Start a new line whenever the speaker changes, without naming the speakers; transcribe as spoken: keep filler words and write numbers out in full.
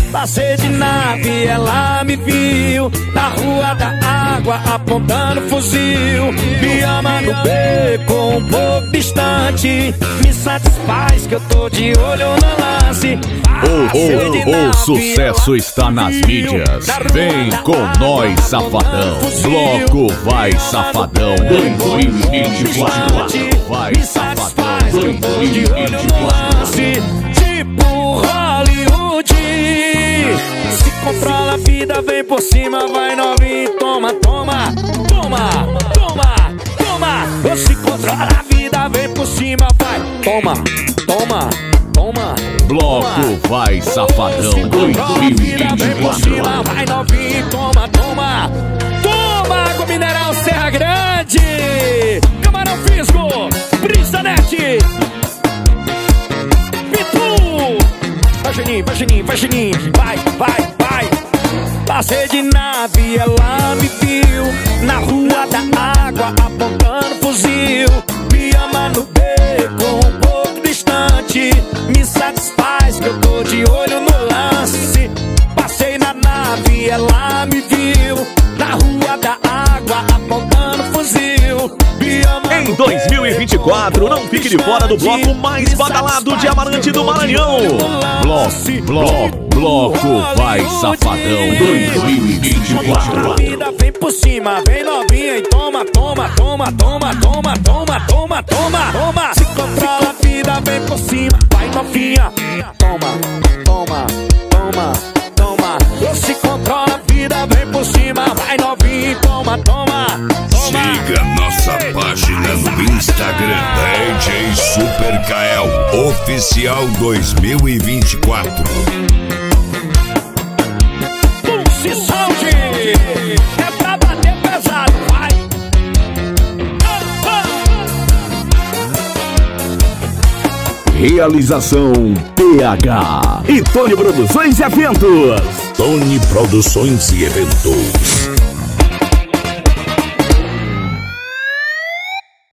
Passei de nave, ela me viu na rua da água, apontando fuzil. Me ama no beco, um pouco distante. Me satisfaz que eu tô de olho no lance.
O, o, o sucesso está nas mídias. Vem com nós, Safadão. Bloco Vai Safadão dois mil e vinte e quatro. Vai Safadão dois mil e vinte e quatro.
Tipo Hollywood. Se controla a vida, vem por cima, vai novinho. Toma, toma, toma, toma, toma. Ou se controla a vida, vem por cima, vai. Toma, toma, toma.
Bloco Vai Safadão dois mil e vinte e quatro.
Vai novinho, toma, toma. Toma, água mineral Serra Grande. Camarão Fisgo, Brisanete. Vai Juninho, vai Juninho, vai Juninho. Vai, vai, vai. Passei de nave, ela me viu na rua da água, apontando fuzil. Me ama no beco, um pouco distante. Me satisfaz que eu tô de olho no lance. Passei na nave, ela me viu na rua da água, apontando fuzil. Me ama
em dois mil e vinte e quatro, não fique de fora do bloco mais badalado de Amarante do Maranhão. Bloco, bloco, bloco Vai Safadão dois mil e vinte e quatro.
A vida vem por cima, vem novinha e toma, toma, toma, toma, toma, toma, toma, toma, toma. Se controla a vida, vem por cima, vai novinha. Toma, toma, toma, toma. Se controla a vida, vem por cima, vai novinha e toma, toma, toma.
Siga nossa página no Instagram, D J Super Kael Oficial dois mil e vinte e quatro.
Pulse Sound é pra bater pesado, vai.
Realização P H e Tony Produções e Eventos.
Tony Produções e Eventos.